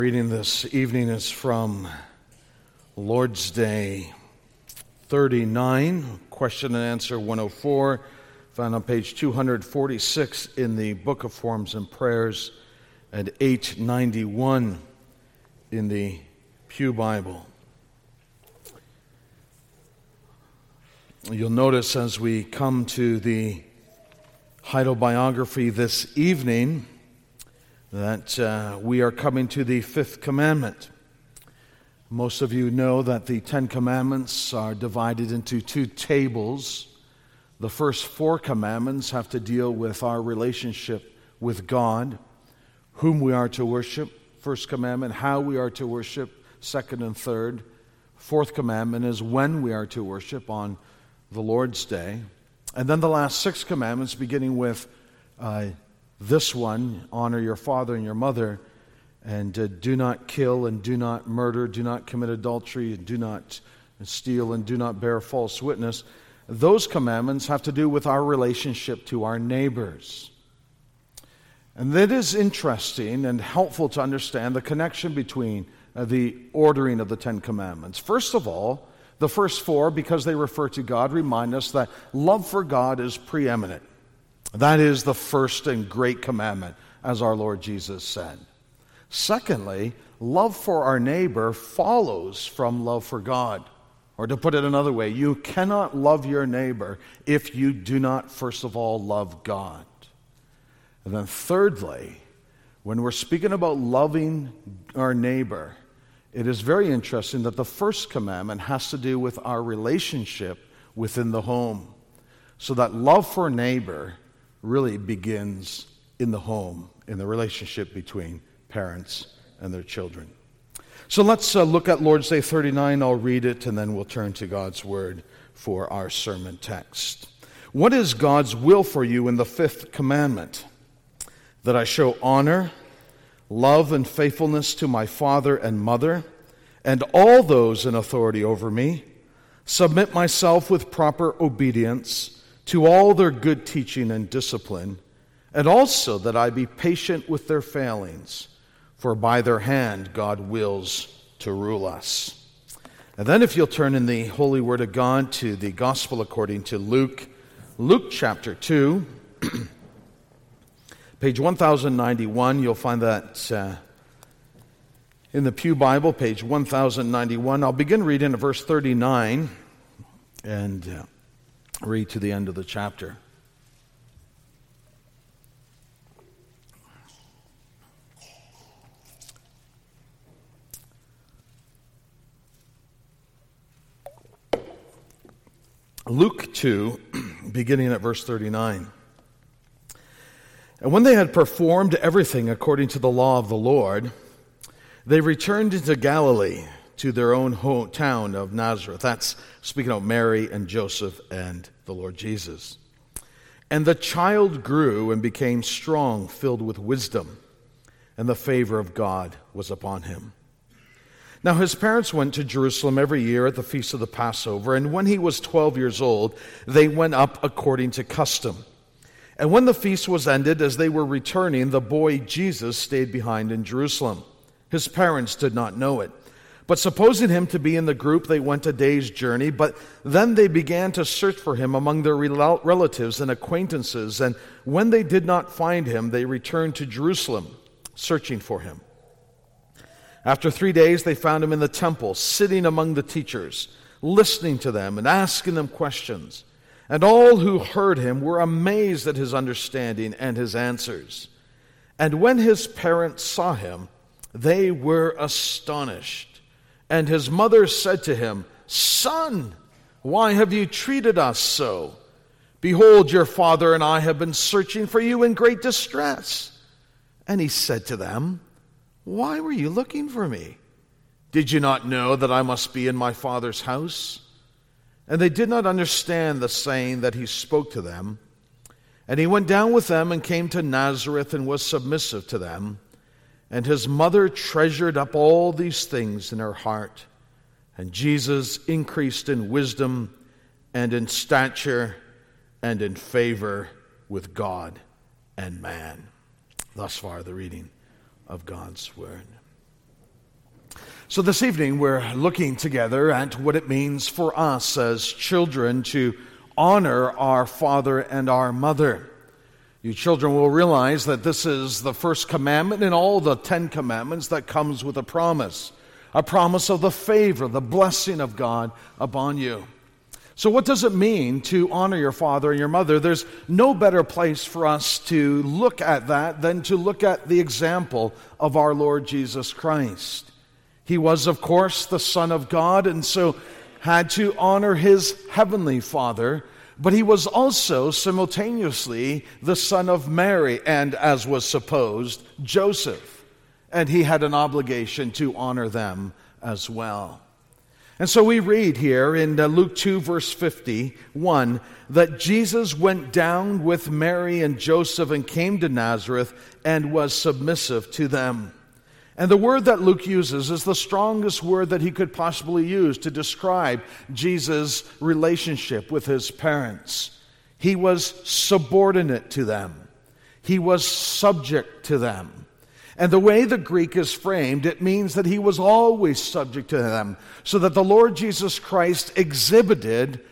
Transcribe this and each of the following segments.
Reading this evening is from Lord's Day 39, question and answer 104, found on page 246 in the Book of Forms and Prayers, and 891 in the Pew Bible. You'll notice as we come to the Heidel biography this evening that we are coming to the fifth commandment. Most of you know that the Ten Commandments are divided into two tables. The first four commandments have to deal with our relationship with God, whom we are to worship, first commandment, how we are to worship, second and third. Fourth commandment is when we are to worship on the Lord's Day. And then the last six commandments, beginning with this one, honor your father and your mother, and do not kill, and do not murder, do not commit adultery, and do not steal, and do not bear false witness. Those commandments have to do with our relationship to our neighbors. And that is interesting and helpful to understand the connection between the ordering of the Ten Commandments. First of all, the first four, because they refer to God, remind us that love for God is preeminent. That is the first and great commandment, as our Lord Jesus said. Secondly, love for our neighbor follows from love for God. Or to put it another way, you cannot love your neighbor if you do not, first of all, love God. And then thirdly, when we're speaking about loving our neighbor, it is very interesting that the first commandment has to do with our relationship within the home. So that love for neighbor really begins in the home, in the relationship between parents and their children. So let's look at Lord's Day 39. I'll read it, and then we'll turn to God's Word for our sermon text. What is God's will for you in the fifth commandment? That I show honor, love, and faithfulness to my father and mother, and all those in authority over me, submit myself with proper obedience to all their good teaching and discipline, and also that I be patient with their failings, for by their hand God wills to rule us. And then if you'll turn in the Holy Word of God to the Gospel according to Luke chapter 2, page 1091, you'll find that in the Pew Bible, page 1091. I'll begin reading at verse 39 and read to the end of the chapter. Luke 2, beginning at verse 39. And when they had performed everything according to the law of the Lord, they returned into Galilee to their own town of Nazareth. That's speaking of Mary and Joseph and the Lord Jesus. And the child grew and became strong, filled with wisdom, and the favor of God was upon him. Now his parents went to Jerusalem every year at the feast of the Passover, and when he was 12 years old, they went up according to custom. And when the feast was ended, as they were returning, the boy Jesus stayed behind in Jerusalem. His parents did not know it. But supposing him to be in the group, they went a day's journey. But then they began to search for him among their relatives and acquaintances. And when they did not find him, they returned to Jerusalem, searching for him. After 3 days, they found him in the temple, sitting among the teachers, listening to them and asking them questions. And all who heard him were amazed at his understanding and his answers. And when his parents saw him, they were astonished. And his mother said to him, "Son, why have you treated us so? Behold, your father and I have been searching for you in great distress." And he said to them, "Why were you looking for me? Did you not know that I must be in my father's house?" And they did not understand the saying that he spoke to them. And he went down with them and came to Nazareth and was submissive to them. And his mother treasured up all these things in her heart. And Jesus increased in wisdom and in stature and in favor with God and man. Thus far, the reading of God's Word. So this evening we're looking together at what it means for us as children to honor our father and our mother. You children will realize that this is the first commandment in all the 10 commandments that comes with a promise of the favor, the blessing of God upon you. So what does it mean to honor your father and your mother? There's no better place for us to look at that than to look at the example of our Lord Jesus Christ. He was, of course, the Son of God, and so had to honor his heavenly Father, but he was also simultaneously the son of Mary and, as was supposed, Joseph, and he had an obligation to honor them as well. And so we read here in Luke 2, verse 51, that Jesus went down with Mary and Joseph and came to Nazareth and was submissive to them. And the word that Luke uses is the strongest word that he could possibly use to describe Jesus' relationship with his parents. He was subordinate to them. He was subject to them. And the way the Greek is framed, it means that he was always subject to them, so that the Lord Jesus Christ exhibited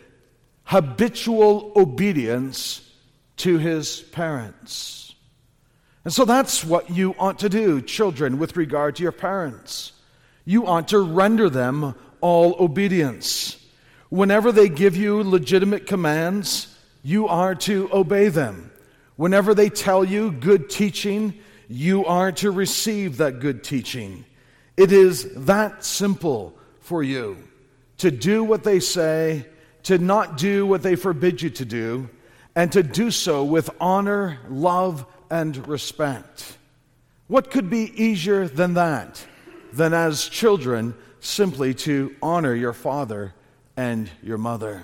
habitual obedience to his parents. And so that's what you ought to do, children, with regard to your parents. You ought to render them all obedience. Whenever they give you legitimate commands, you are to obey them. Whenever they tell you good teaching, you are to receive that good teaching. It is that simple for you to do what they say, to not do what they forbid you to do, and to do so with honor, love, and respect. What could be easier than that, than as children simply to honor your father and your mother?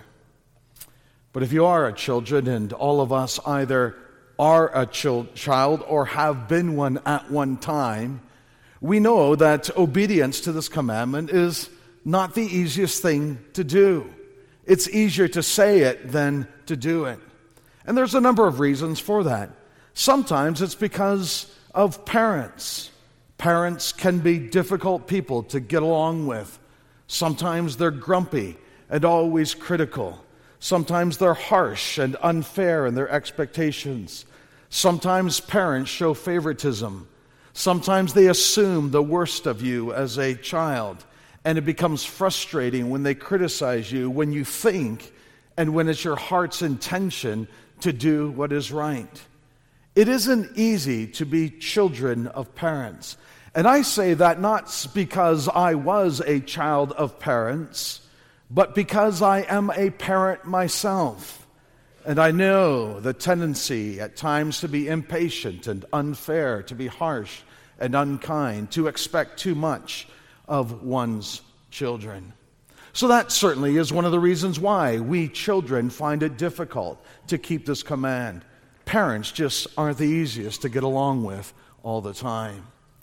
But if you are a children, and all of us either are a child or have been one at one time, we know that obedience to this commandment is not the easiest thing to do. It's easier to say it than to do it. And there's a number of reasons for that. Sometimes it's because of parents. Parents can be difficult people to get along with. Sometimes they're grumpy and always critical. Sometimes they're harsh and unfair in their expectations. Sometimes parents show favoritism. Sometimes they assume the worst of you as a child, and it becomes frustrating when they criticize you when you think and when it's your heart's intention to do what is right. It isn't easy to be children of parents. And I say that not because I was a child of parents, but because I am a parent myself. And I know the tendency at times to be impatient and unfair, to be harsh and unkind, to expect too much of one's children. So that certainly is one of the reasons why we children find it difficult to keep this command. Parents just aren't the easiest to get along with all the time.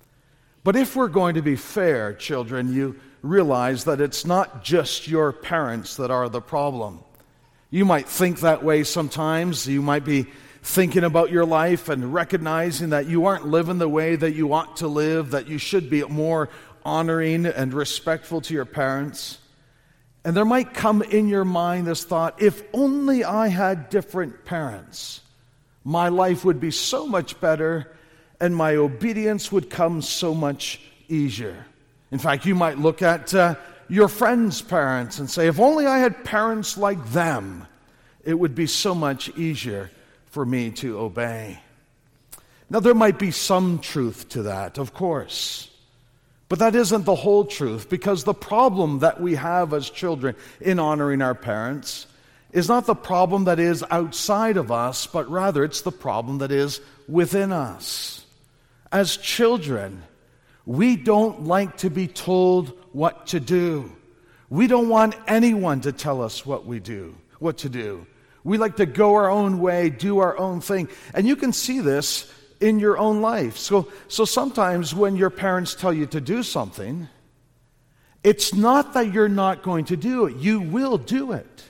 But if we're going to be fair, children, you realize that it's not just your parents that are the problem. You might think that way sometimes. You might be thinking about your life and recognizing that you aren't living the way that you ought to live, that you should be more honoring and respectful to your parents. And there might come in your mind this thought, if only I had different parents, my life would be so much better and my obedience would come so much easier. In fact, you might look at your friends' parents and say, if only I had parents like them, it would be so much easier for me to obey. Now, there might be some truth to that, of course. But that isn't the whole truth, because the problem that we have as children in honoring our parents is not the problem that is outside of us, but rather it's the problem that is within us. As children, we don't like to be told what to do. We don't want anyone to tell us what to do. We like to go our own way, do our own thing. And you can see this in your own life. So sometimes when your parents tell you to do something, it's not that you're not going to do it. You will do it.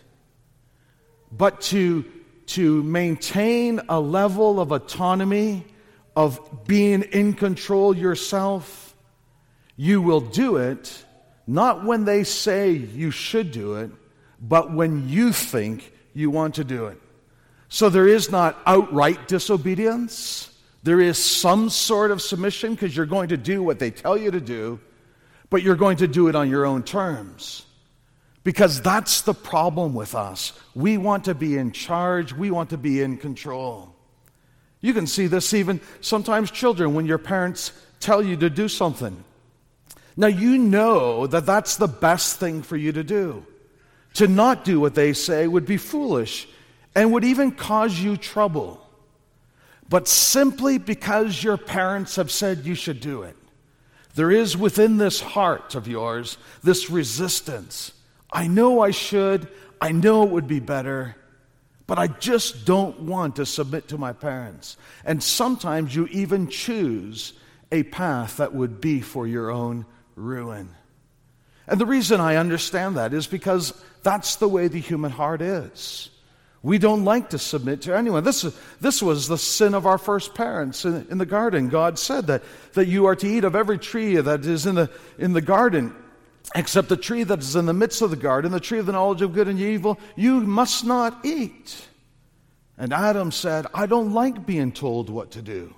But to maintain a level of autonomy, of being in control yourself, you will do it Not when they say you should do it, but when you think you want to do it. So there is not outright disobedience. There is some sort of submission because you're going to do what they tell you to do, but you're going to do it on your own terms. Because that's the problem with us. We want to be in charge. We want to be in control. You can see this even sometimes children when your parents tell you to do something. Now you know that that's the best thing for you to do. To not do what they say would be foolish and would even cause you trouble. But simply because your parents have said you should do it, there is within this heart of yours this resistance. I know I should, I know it would be better, but I just don't want to submit to my parents. And sometimes you even choose a path that would be for your own ruin. And the reason I understand that is because that's the way the human heart is. We don't like to submit to anyone. This was the sin of our first parents in the garden. God said that you are to eat of every tree that is in the garden, except the tree that is in the midst of the garden, the tree of the knowledge of good and evil, you must not eat. And Adam said, I don't like being told what to do.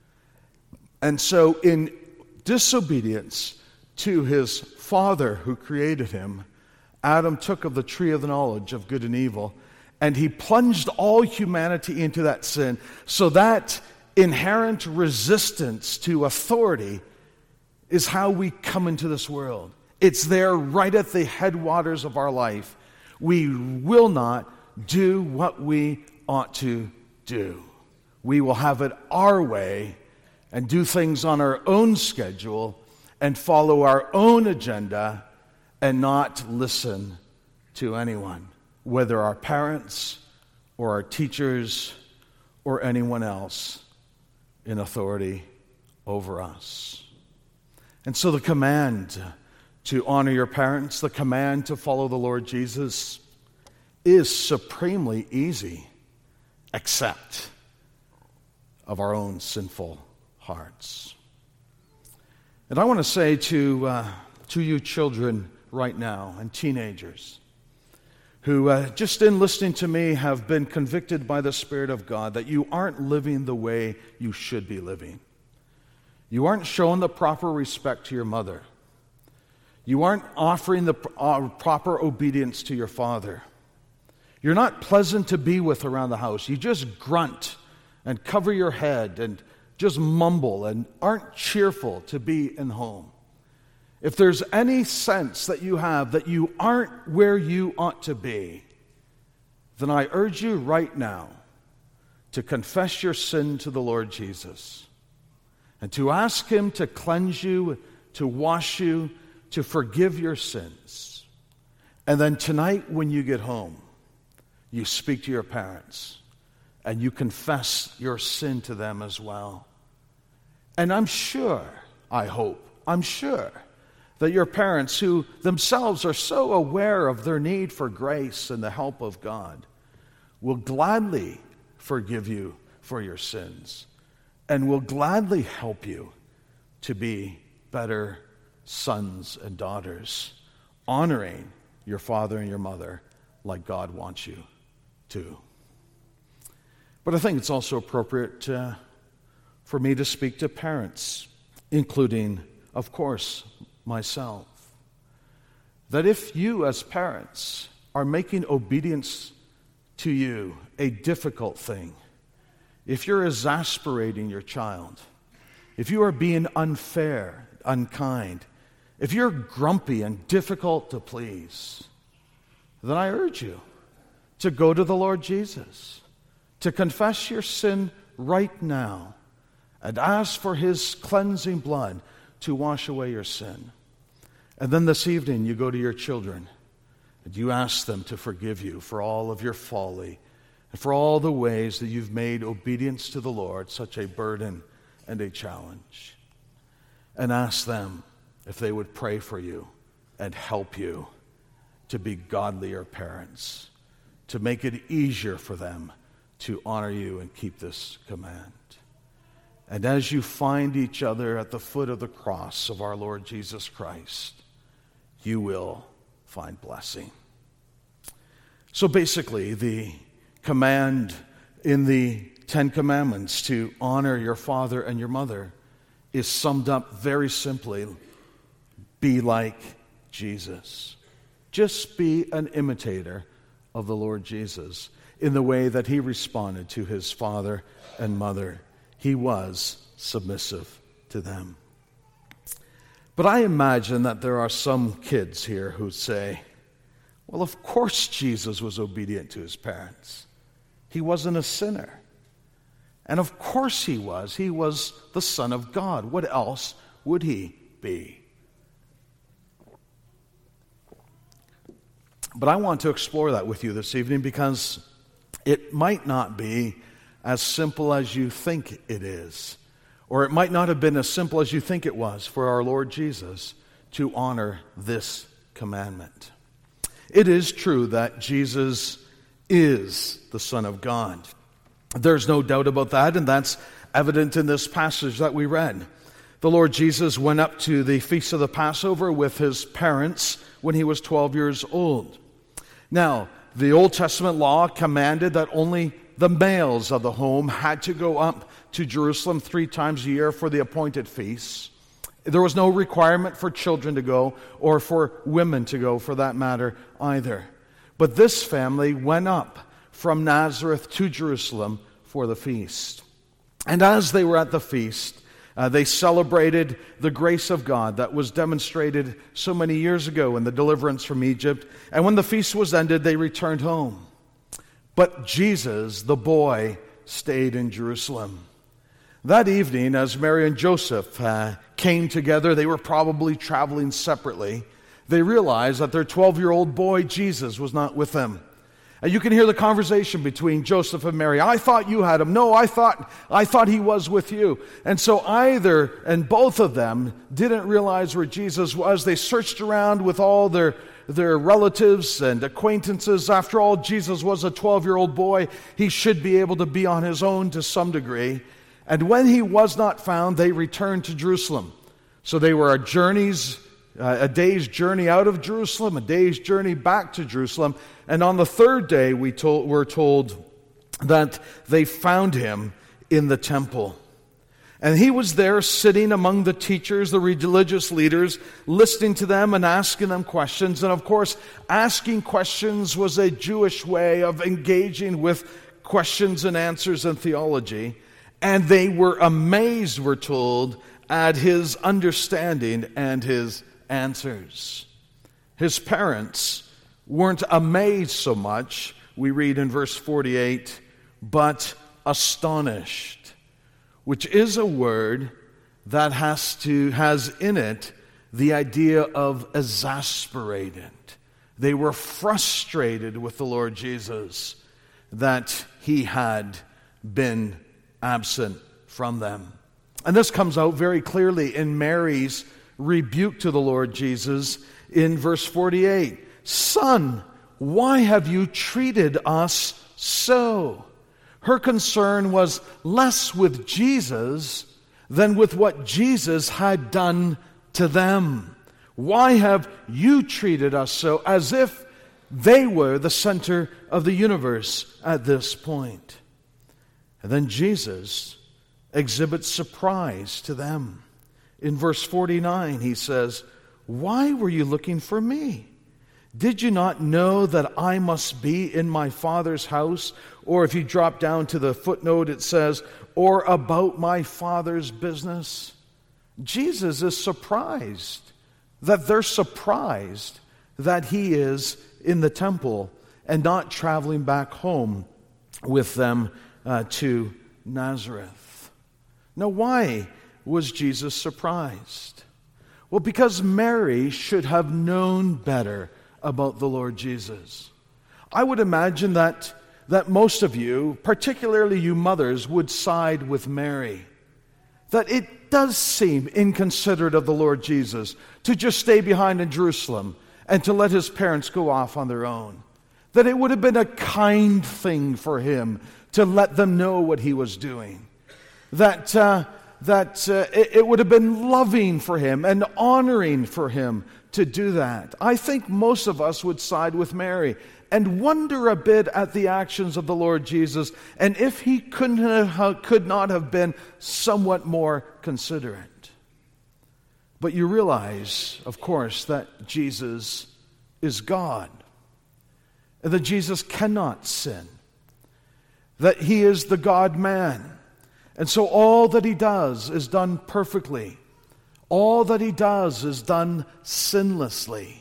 And so in disobedience to his father who created him, Adam took of the tree of the knowledge of good and evil, and he plunged all humanity into that sin. So that inherent resistance to authority is how we come into this world. It's there right at the headwaters of our life. We will not do what we ought to do. We will have it our way and do things on our own schedule and follow our own agenda and not listen to anyone, whether our parents or our teachers or anyone else in authority over us. And so the command to honor your parents, the command to follow the Lord Jesus is supremely easy, except of our own sinful hearts. And I want to say to you children right now and teenagers who just in listening to me have been convicted by the Spirit of God that you aren't living the way you should be living. You aren't showing the proper respect to your mother. You aren't offering the proper obedience to your father. You're not pleasant to be with around the house. You just grunt and cover your head and just mumble and aren't cheerful to be in home. If there's any sense that you have that you aren't where you ought to be, then I urge you right now to confess your sin to the Lord Jesus and to ask Him to cleanse you, to wash you, to forgive your sins. And then tonight when you get home, you speak to your parents and you confess your sin to them as well. And I'm sure that your parents, who themselves are so aware of their need for grace and the help of God, will gladly forgive you for your sins and will gladly help you to be better sons and daughters, honoring your father and your mother like God wants you to. But I think it's also appropriate for me to speak to parents, including, of course, myself, that if you as parents are making obedience to you a difficult thing, if you're exasperating your child, if you are being unfair, unkind, if you're grumpy and difficult to please, then I urge you to go to the Lord Jesus, to confess your sin right now, and ask for His cleansing blood to wash away your sin. And then this evening you go to your children and you ask them to forgive you for all of your folly and for all the ways that you've made obedience to the Lord such a burden and a challenge. And ask them if they would pray for you and help you to be godlier parents, to make it easier for them to honor you and keep this command. And as you find each other at the foot of the cross of our Lord Jesus Christ, you will find blessing. So basically, the command in the Ten Commandments to honor your father and your mother is summed up very simply: be like Jesus. Just be an imitator of the Lord Jesus in the way that he responded to his father and mother. He was submissive to them. But I imagine that there are some kids here who say, well, of course Jesus was obedient to his parents. He wasn't a sinner. And of course he was. He was the Son of God. What else would he be? But I want to explore that with you this evening because it might not be as simple as you think it is. Or it might not have been as simple as you think it was for our Lord Jesus to honor this commandment. It is true that Jesus is the Son of God. There's no doubt about that, and that's evident in this passage that we read. The Lord Jesus went up to the Feast of the Passover with his parents when he was 12 years old. Now, the Old Testament law commanded that only the males of the home had to go up to Jerusalem 3 times a year for the appointed feasts. There was no requirement for children to go or for women to go, for that matter, either. But this family went up from Nazareth to Jerusalem for the feast. And as they were at the feast, they celebrated the grace of God that was demonstrated so many years ago in the deliverance from Egypt. And when the feast was ended, they returned home. But Jesus, the boy, stayed in Jerusalem. That evening, as Mary and Joseph came together, they were probably traveling separately. They realized that their 12-year-old boy, Jesus, was not with them. And you can hear the conversation between Joseph and Mary. I thought you had him. No, I thought he was with you. And so either and both of them didn't realize where Jesus was. They searched around with all their relatives and acquaintances. After all, Jesus was a 12-year-old boy. He should be able to be on his own to some degree. And when he was not found, they returned to Jerusalem. So they were a day's journey out of Jerusalem, a day's journey back to Jerusalem. And on the third day, we're told that they found him in the temple. And he was there sitting among the teachers, the religious leaders, listening to them and asking them questions. And of course, asking questions was a Jewish way of engaging with questions and answers and theology. And they were amazed, we're told, at his understanding and his answers. His parents weren't amazed so much, we read in verse 48, but astonished, which is a word that has in it the idea of exasperated. They were frustrated with the Lord Jesus that he had been absent from them. And this comes out very clearly in Mary's rebuke to the Lord Jesus in verse 48. Son, why have you treated us so? Her concern was less with Jesus than with what Jesus had done to them. Why have you treated us so? As if they were the center of the universe at this point. And then Jesus exhibits surprise to them. In verse 49, he says, why were you looking for me? Did you not know that I must be in my Father's house? Or if you drop down to the footnote, it says, or about my Father's business? Jesus is surprised that they're surprised that he is in the temple and not traveling back home with them to Nazareth. Now, why was Jesus surprised? Well, because Mary should have known better about the Lord Jesus. I would imagine that most of you, particularly you mothers, would side with Mary. That it does seem inconsiderate of the Lord Jesus to just stay behind in Jerusalem and to let his parents go off on their own. That it would have been a kind thing for him to let them know what he was doing. That it would have been loving for him and honoring for him to do that. I think most of us would side with Mary and wonder a bit at the actions of the Lord Jesus, and if he could not have been somewhat more considerate. But you realize, of course, that Jesus is God, and that Jesus cannot sin, that he is the God-man. And so all that he does is done perfectly. All that he does is done sinlessly.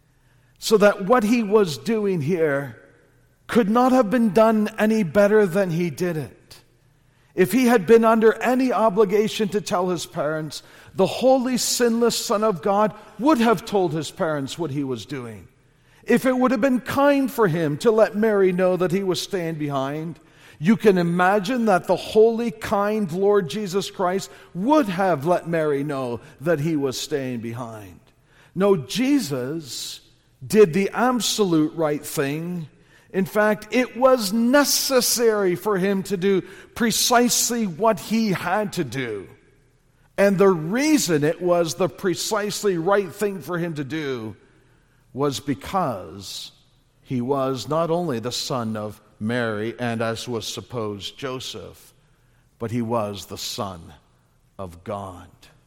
So that what he was doing here could not have been done any better than he did it. If he had been under any obligation to tell his parents, the holy, sinless Son of God would have told his parents what he was doing. If it would have been kind for him to let Mary know that he was staying behind, you can imagine that the holy, kind Lord Jesus Christ would have let Mary know that he was staying behind. No, Jesus did the absolute right thing. In fact, it was necessary for him to do precisely what he had to do. And the reason it was the precisely right thing for him to do was because he was not only the son of Mary and, as was supposed, Joseph, but he was the Son of God.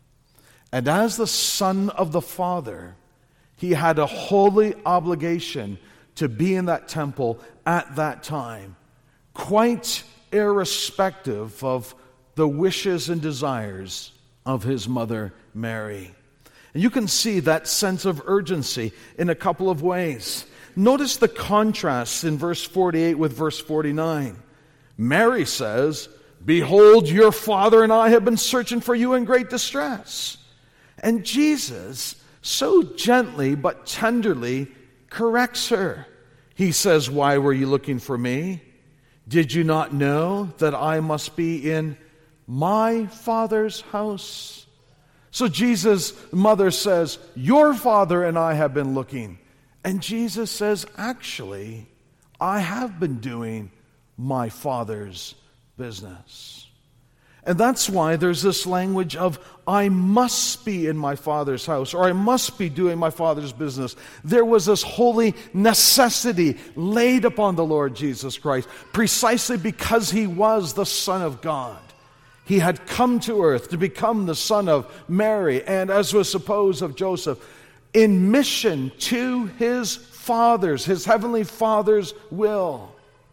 And as the Son of the Father, he had a holy obligation to be in that temple at that time, quite irrespective of the wishes and desires of his mother Mary. And you can see that sense of urgency in a couple of ways. Notice the contrast in verse 48 with verse 49. Mary says, "Behold, your father and I have been searching for you in great distress." And Jesus, so gently but tenderly, corrects her. He says, "Why were you looking for me? Did you not know that I must be in my Father's house?" So Jesus' mother says, "Your father and I have been looking." And Jesus says, "Actually, I have been doing my Father's business." And that's why there's this language of, "I must be in my Father's house," or "I must be doing my Father's business." There was this holy necessity laid upon the Lord Jesus Christ, precisely because he was the Son of God. He had come to earth to become the son of Mary, and as was supposed of Joseph, in mission to his heavenly Father's will.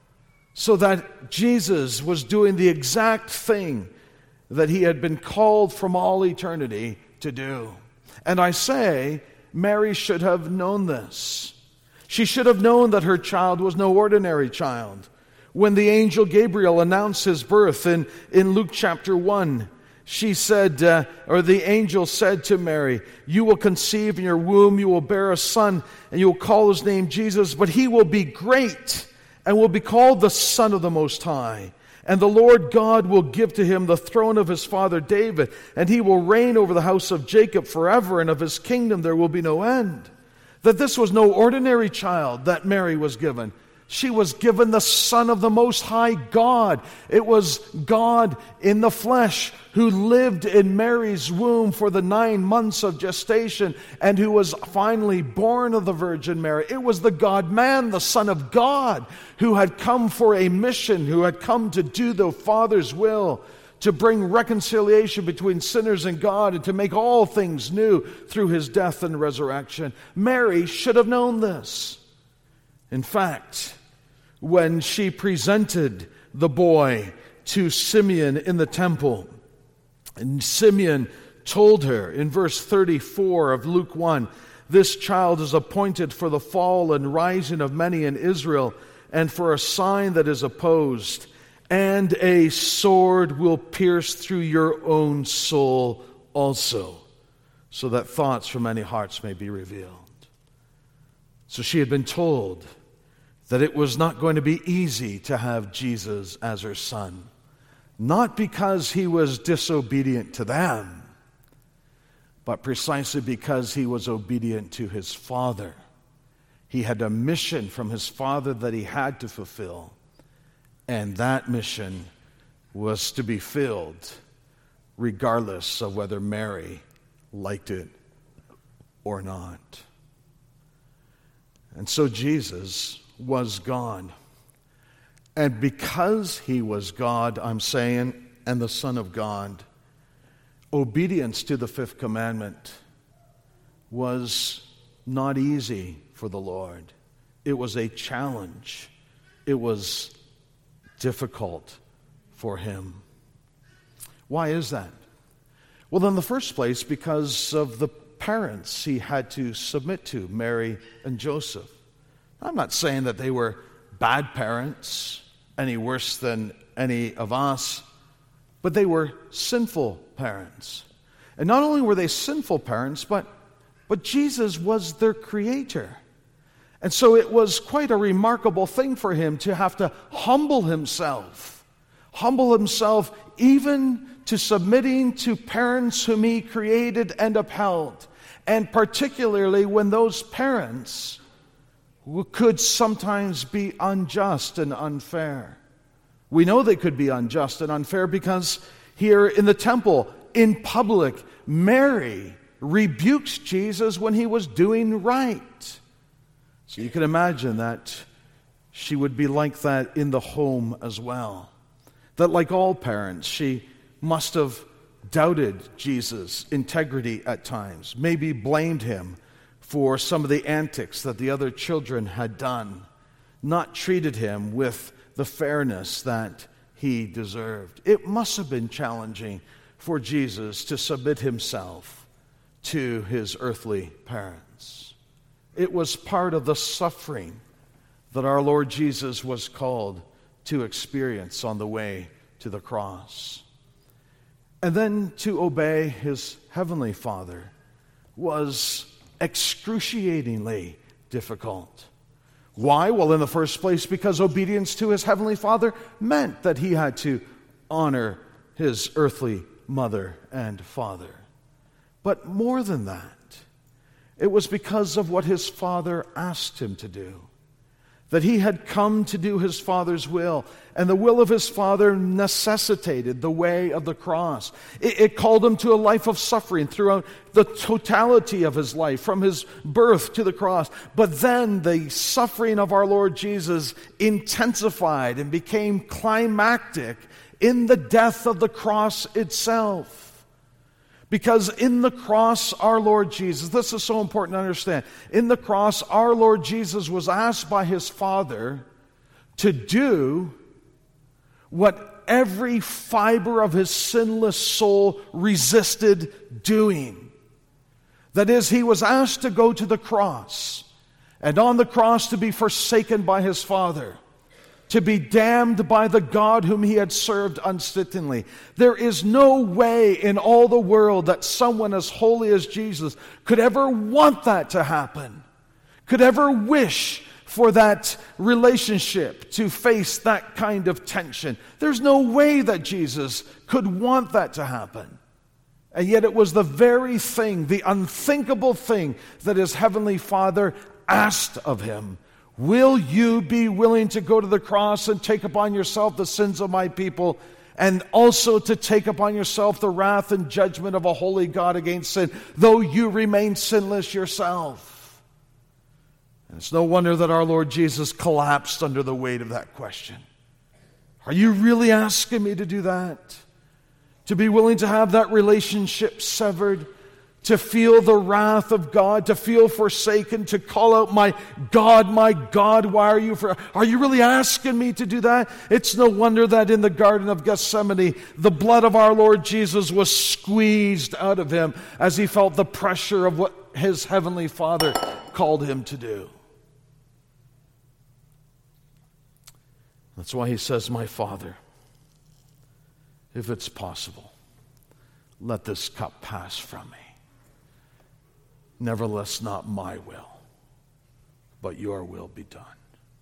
So that Jesus was doing the exact thing that he had been called from all eternity to do. And I say, Mary should have known this. She should have known that her child was no ordinary child. When the angel Gabriel announced his birth in Luke chapter 1, she said, or the angel said to Mary, "You will conceive in your womb, you will bear a son, and you will call his name Jesus, but he will be great and will be called the Son of the Most High. And the Lord God will give to him the throne of his father David, and he will reign over the house of Jacob forever, and of his kingdom there will be no end." That this was no ordinary child that Mary was given. She was given the Son of the Most High God. It was God in the flesh who lived in Mary's womb for the 9 months of gestation and who was finally born of the Virgin Mary. It was the God-man, the Son of God, who had come for a mission, who had come to do the Father's will, to bring reconciliation between sinners and God, and to make all things new through his death and resurrection. Mary should have known this. In fact, when she presented the boy to Simeon in the temple, and Simeon told her in verse 34 of Luke 1, "This child is appointed for the fall and rising of many in Israel, and for a sign that is opposed, and a sword will pierce through your own soul also, so that thoughts from many hearts may be revealed." So she had been told that it was not going to be easy to have Jesus as her son. Not because he was disobedient to them, but precisely because he was obedient to his Father. He had a mission from his Father that he had to fulfill, and that mission was to be filled regardless of whether Mary liked it or not. And so Jesus was God. And because he was God, I'm saying, and the Son of God, obedience to the fifth commandment was not easy for the Lord. It was a challenge. It was difficult for him. Why is that? Well, in the first place, because of the parents he had to submit to, Mary and Joseph. I'm not saying that they were bad parents, any worse than any of us, but they were sinful parents. And not only were they sinful parents, but Jesus was their creator. And so it was quite a remarkable thing for him to have to humble himself even to submitting to parents whom he created and upheld. And particularly when those parents could sometimes be unjust and unfair. We know they could be unjust and unfair because here in the temple, in public, Mary rebukes Jesus when he was doing right. So you can imagine that she would be like that in the home as well. That like all parents, she must have doubted Jesus' integrity at times, maybe blamed him for some of the antics that the other children had done, not treated him with the fairness that he deserved. It must have been challenging for Jesus to submit himself to his earthly parents. It was part of the suffering that our Lord Jesus was called to experience on the way to the cross. And then to obey his heavenly Father was excruciatingly difficult. Why? Well, in the first place, because obedience to his heavenly Father meant that he had to honor his earthly mother and father. But more than that, it was because of what his Father asked him to do. That he had come to do his Father's will, and the will of his Father necessitated the way of the cross. It called him to a life of suffering throughout the totality of his life, from his birth to the cross. But then the suffering of our Lord Jesus intensified and became climactic in the death of the cross itself. Because in the cross, our Lord Jesus, this is so important to understand, in the cross, our Lord Jesus was asked by his Father to do what every fiber of his sinless soul resisted doing. That is, he was asked to go to the cross, and on the cross to be forsaken by his Father, to be damned by the God whom he had served unstintingly. There is no way in all the world that someone as holy as Jesus could ever want that to happen, could ever wish for that relationship to face that kind of tension. There's no way that Jesus could want that to happen. And yet it was the very thing, the unthinkable thing, that his heavenly Father asked of him. Will you be willing to go to the cross and take upon yourself the sins of my people, and also to take upon yourself the wrath and judgment of a holy God against sin, though you remain sinless yourself? And it's no wonder that our Lord Jesus collapsed under the weight of that question. Are you really asking me to do that? To be willing to have that relationship severed? To feel the wrath of God, to feel forsaken, to call out, my God, why are you Are you really asking me to do that? It's no wonder that in the Garden of Gethsemane, the blood of our Lord Jesus was squeezed out of him as he felt the pressure of what his heavenly Father called him to do. That's why he says, my Father, if it's possible, let this cup pass from me. Nevertheless, not my will, but your will be done.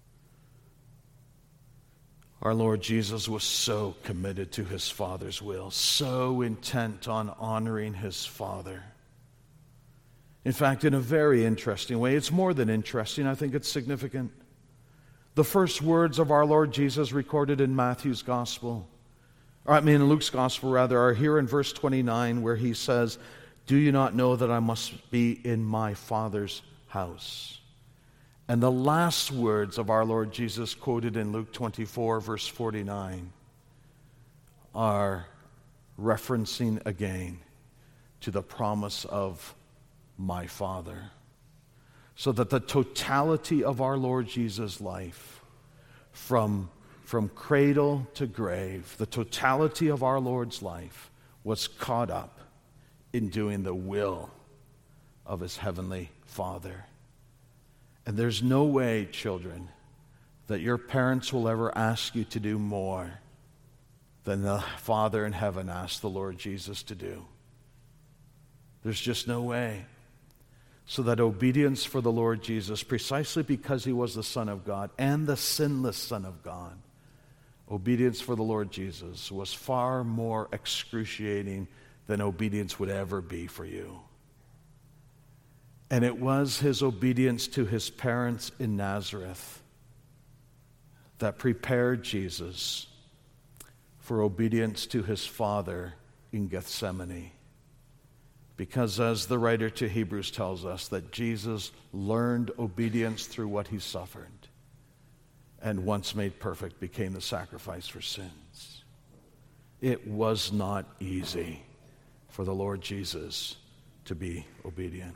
Our Lord Jesus was so committed to his Father's will, so intent on honoring his Father. In fact, in a very interesting way, it's more than interesting, I think it's significant. The first words of our Lord Jesus recorded in Matthew's Gospel in Luke's gospel rather, are here in verse 29 where he says, "Do you not know that I must be in my Father's house?" And the last words of our Lord Jesus quoted in Luke 24, verse 49, are referencing again to the promise of my Father. So that the totality of our Lord Jesus' life, from cradle to grave, the totality of our Lord's life was caught up in doing the will of his heavenly Father. And there's no way, children, that your parents will ever ask you to do more than the Father in heaven asked the Lord Jesus to do. There's just no way. So that obedience for the Lord Jesus, precisely because he was the Son of God and the sinless Son of God, obedience for the Lord Jesus was far more excruciating than obedience would ever be for you. And it was his obedience to his parents in Nazareth that prepared Jesus for obedience to his Father in Gethsemane. Because as the writer to Hebrews tells us, that Jesus learned obedience through what he suffered, and once made perfect became the sacrifice for sins. It was not easy for the Lord Jesus to be obedient.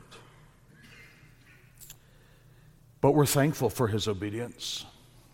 But we're thankful for his obedience.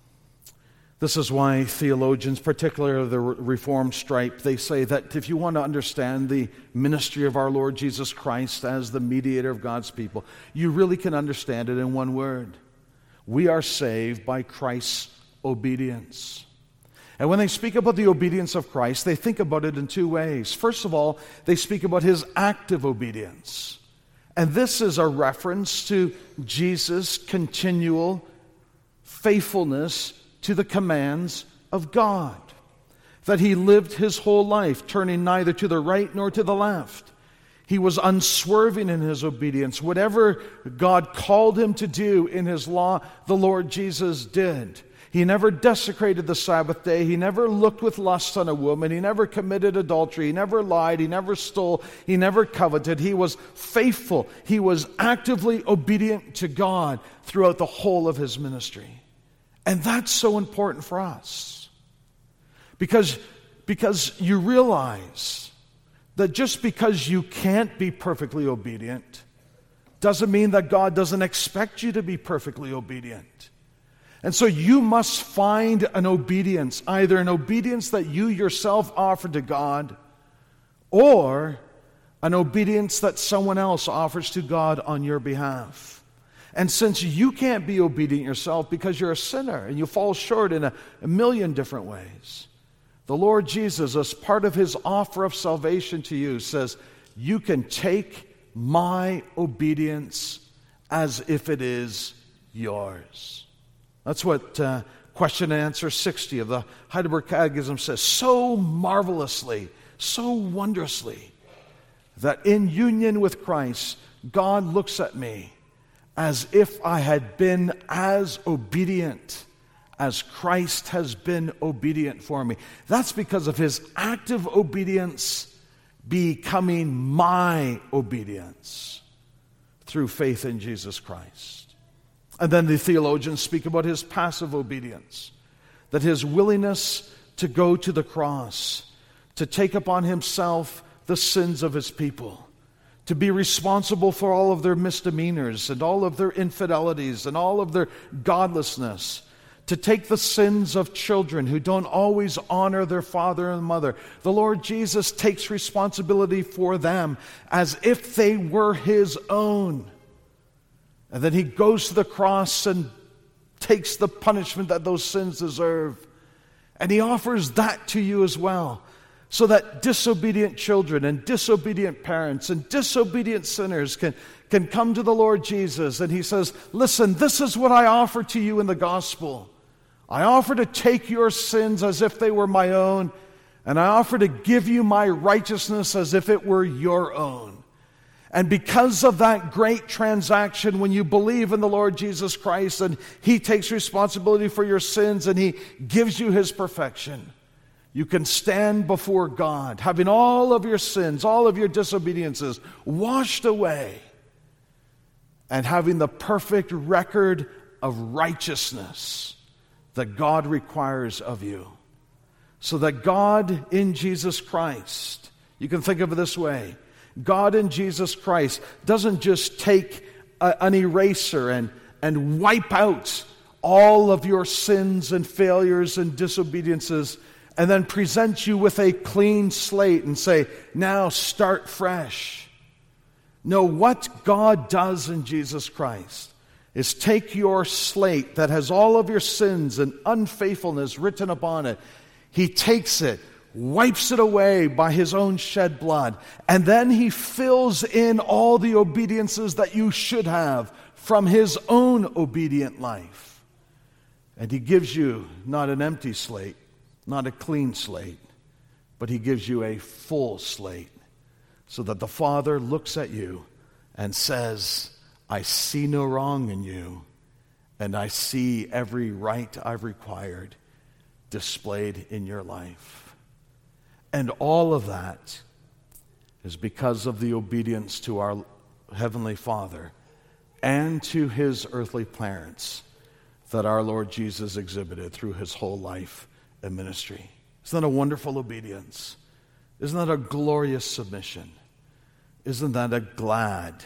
This is why theologians, particularly of the Reformed stripe, they say that if you want to understand the ministry of our Lord Jesus Christ as the mediator of God's people, you really can understand it in one word. We are saved by Christ's obedience. And when they speak about the obedience of Christ, they think about it in two ways. First of all, they speak about his active obedience. And this is a reference to Jesus' continual faithfulness to the commands of God. That he lived his whole life turning neither to the right nor to the left. He was unswerving in his obedience. Whatever God called him to do in his law, the Lord Jesus did. He never desecrated the Sabbath day. He never looked with lust on a woman. He never committed adultery. He never lied. He never stole. He never coveted. He was faithful. He was actively obedient to God throughout the whole of his ministry. And that's so important for us. Because you realize that just because you can't be perfectly obedient doesn't mean that God doesn't expect you to be perfectly obedient. And so you must find an obedience, either an obedience that you yourself offer to God, or an obedience that someone else offers to God on your behalf. And since you can't be obedient yourself because you're a sinner and you fall short in a million different ways, the Lord Jesus, as part of his offer of salvation to you, says, you can take my obedience as if it is yours. That's what question and answer 60 of the Heidelberg Catechism says so marvelously, so wondrously, that in union with Christ, God looks at me as if I had been as obedient as Christ has been obedient for me. That's because of his active obedience becoming my obedience through faith in Jesus Christ. And then the theologians speak about his passive obedience, that his willingness to go to the cross, to take upon himself the sins of his people, to be responsible for all of their misdemeanors and all of their infidelities and all of their godlessness, to take the sins of children who don't always honor their father and mother. The Lord Jesus takes responsibility for them as if they were his own. And then he goes to the cross and takes the punishment that those sins deserve. And he offers that to you as well. So that disobedient children and disobedient parents and disobedient sinners can come to the Lord Jesus. And he says, listen, this is what I offer to you in the gospel. I offer to take your sins as if they were my own. And I offer to give you my righteousness as if it were your own. And because of that great transaction, when you believe in the Lord Jesus Christ and he takes responsibility for your sins and he gives you his perfection, You can stand before God, having all of your sins, all of your disobediences washed away, and having the perfect record of righteousness that God requires of you. So that God in Jesus Christ, you can think of it this way, God in Jesus Christ doesn't just take an eraser and wipe out all of your sins and failures and disobediences and then present you with a clean slate and say, now start fresh. No, what God does in Jesus Christ is take your slate that has all of your sins and unfaithfulness written upon it. He takes it, wipes it away by his own shed blood, and then he fills in all the obediences that you should have from his own obedient life. And he gives you not an empty slate, not a clean slate, but he gives you a full slate, so that the Father looks at you and says, I see no wrong in you, and I see every right I've required displayed in your life. And all of that is because of the obedience to our Heavenly Father and to his earthly parents that our Lord Jesus exhibited through his whole life and ministry. Isn't that a wonderful obedience? Isn't that a glorious submission? Isn't that a glad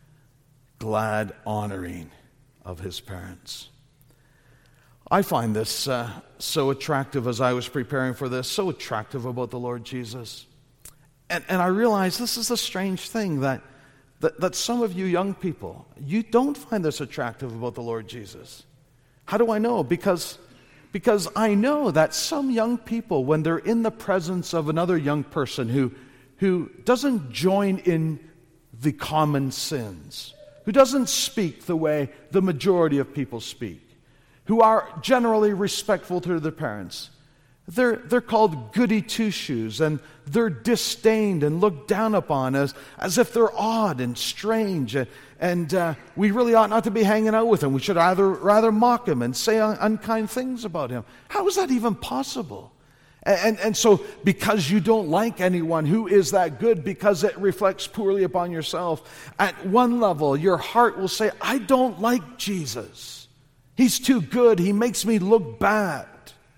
honoring of his parents? I find this so attractive as I was preparing for this, so attractive about the Lord Jesus. And I realize this is a strange thing that some of you young people, you don't find this attractive about the Lord Jesus. How do I know? Because I know that some young people, when they're in the presence of another young person who doesn't join in the common sins, who doesn't speak the way the majority of people speak, who are generally respectful to their parents, they're called goody two-shoes, and they're disdained and looked down upon as if they're odd and strange, and we really ought not to be hanging out with him. We should rather mock him and say unkind things about him. How is that even possible? And so because you don't like anyone who is that good, because it reflects poorly upon yourself, at one level your heart will say, I don't like Jesus. He's too good. He makes me look bad.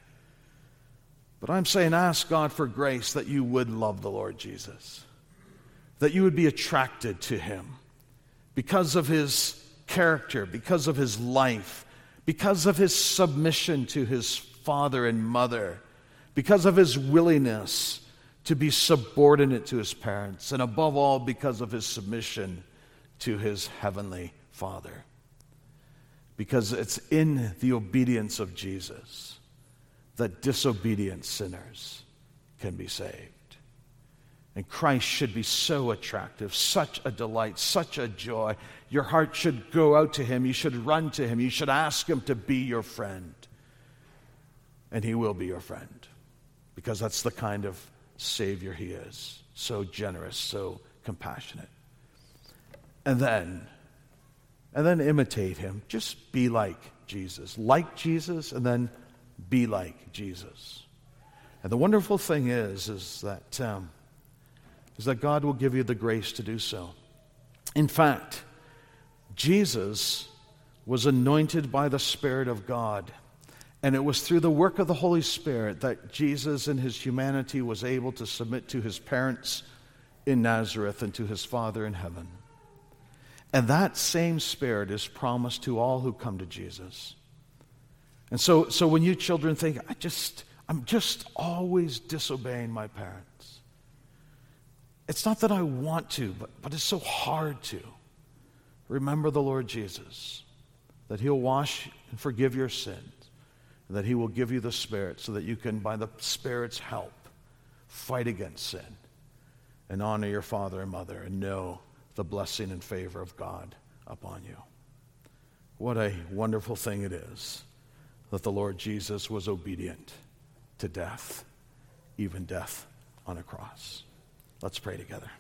But I'm saying, ask God for grace that you would love the Lord Jesus, that you would be attracted to him because of his character, because of his life, because of his submission to his father and mother, because of his willingness to be subordinate to his parents, and above all, because of his submission to his heavenly Father. Because it's in the obedience of Jesus that disobedient sinners can be saved. And Christ should be so attractive, such a delight, such a joy. Your heart should go out to him. You should run to him. You should ask him to be your friend. And he will be your friend, because that's the kind of Savior he is. So generous, so compassionate. And then imitate him. Just be like Jesus. Like Jesus, and then be like Jesus. And the wonderful thing is that God will give you the grace to do so. In fact, Jesus was anointed by the Spirit of God. And it was through the work of the Holy Spirit that Jesus in his humanity was able to submit to his parents in Nazareth and to his Father in heaven. And that same Spirit is promised to all who come to Jesus. And so when you children think, I'm just always disobeying my parents. It's not that I want to, but it's so hard to. Remember the Lord Jesus, that he'll wash and forgive your sins, and that he will give you the Spirit so that you can, by the Spirit's help, fight against sin and honor your father and mother and know the blessing and favor of God upon you. What a wonderful thing it is that the Lord Jesus was obedient to death, even death on a cross. Let's pray together.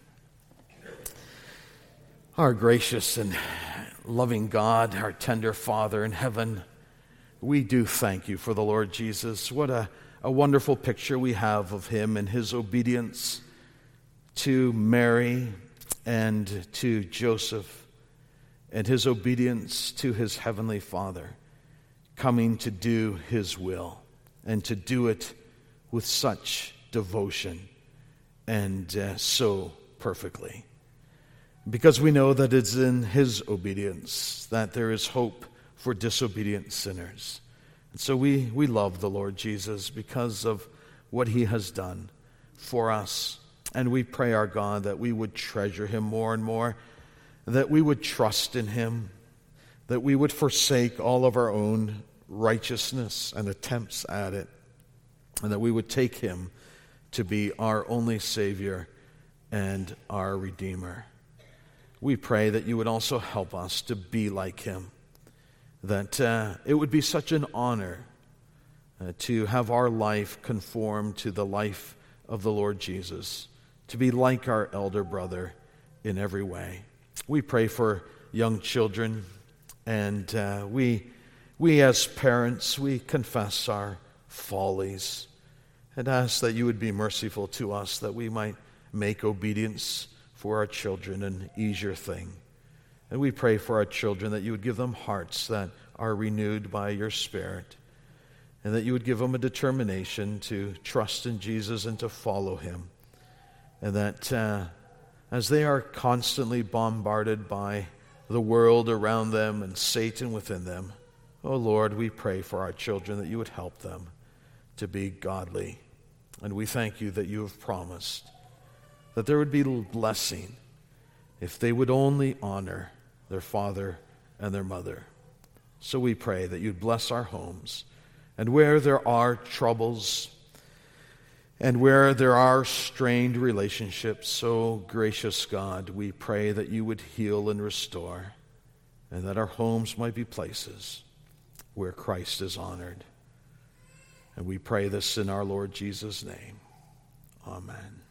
Our gracious and loving God, our tender Father in heaven, we do thank you for the Lord Jesus. What a a wonderful picture we have of him and his obedience to Mary and to Joseph, and his obedience to his heavenly Father, coming to do his will, and to do it with such devotion and so perfectly. Because we know that it's in his obedience that there is hope for disobedient sinners. And so we love the Lord Jesus because of what he has done for us. And we pray, our God, that we would treasure him more and more, that we would trust in him, that we would forsake all of our own righteousness and attempts at it, and that we would take him to be our only Savior and our Redeemer. We pray that you would also help us to be like him, that it would be such an honor to have our life conform to the life of the Lord Jesus, to be like our elder brother in every way. We pray for young children, and we as parents, we confess our follies and ask that you would be merciful to us, that we might make obedience for our children an easier thing. And we pray for our children that you would give them hearts that are renewed by your Spirit, and that you would give them a determination to trust in Jesus and to follow him. And that as they are constantly bombarded by the world around them and Satan within them, oh Lord, we pray for our children that you would help them to be godly. And we thank you that you have promised that there would be blessing if they would only honor their father and their mother. So we pray that you'd bless our homes, and where there are troubles and where there are strained relationships, so gracious God, we pray that you would heal and restore, and that our homes might be places where Christ is honored. And we pray this in our Lord Jesus' name. Amen.